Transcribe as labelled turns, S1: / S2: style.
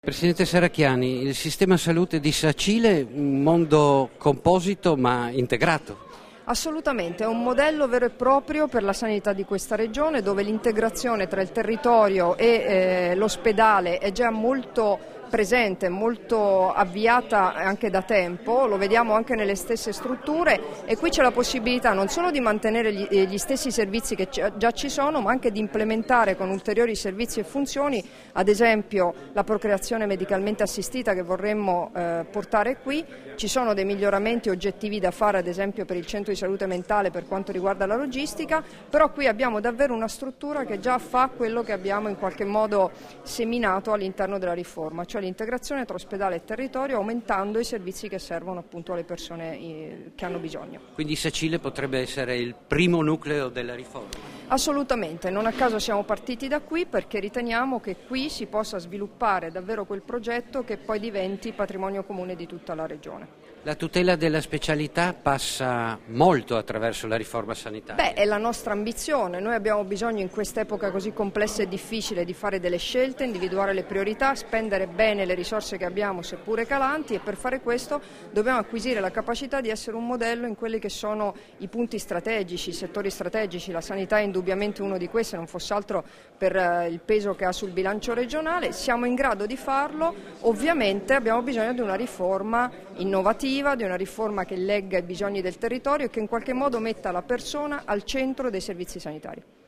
S1: Presidente Serracchiani, il sistema salute di Sacile, un mondo composito ma integrato.
S2: Assolutamente, è un modello vero e proprio per la sanità di questa regione, dove l'integrazione tra il territorio e l'ospedale è già molto presente, molto avviata anche da tempo, lo vediamo anche nelle stesse strutture, e qui c'è la possibilità non solo di mantenere gli stessi servizi che già ci sono, ma anche di implementare con ulteriori servizi e funzioni, ad esempio la procreazione medicalmente assistita che vorremmo portare qui. Ci sono dei miglioramenti oggettivi da fare, ad esempio per il centro di salute mentale per quanto riguarda la logistica, però qui abbiamo davvero una struttura che già fa quello che abbiamo in qualche modo seminato all'interno della riforma, cioè l'integrazione tra ospedale e territorio, aumentando i servizi che servono appunto alle persone che hanno bisogno.
S1: Quindi Sacile potrebbe essere il primo nucleo della riforma?
S2: Assolutamente, non a caso siamo partiti da qui, perché riteniamo che qui si possa sviluppare davvero quel progetto che poi diventi patrimonio comune di tutta la regione.
S1: La tutela della specialità passa molto attraverso la riforma sanitaria.
S2: È la nostra ambizione. Noi abbiamo bisogno in quest'epoca così complessa e difficile di fare delle scelte, individuare le priorità, spendere bene le risorse che abbiamo, seppure calanti, e per fare questo dobbiamo acquisire la capacità di essere un modello in quelli che sono i punti strategici, i settori strategici. La sanità è indubbiamente uno di questi, non fosse altro per il peso che ha sul bilancio regionale. Siamo in grado di farlo, ovviamente abbiamo bisogno di una riforma innovativa, di una riforma che legga i bisogni del territorio e che in qualche modo metta la persona al centro dei servizi sanitari.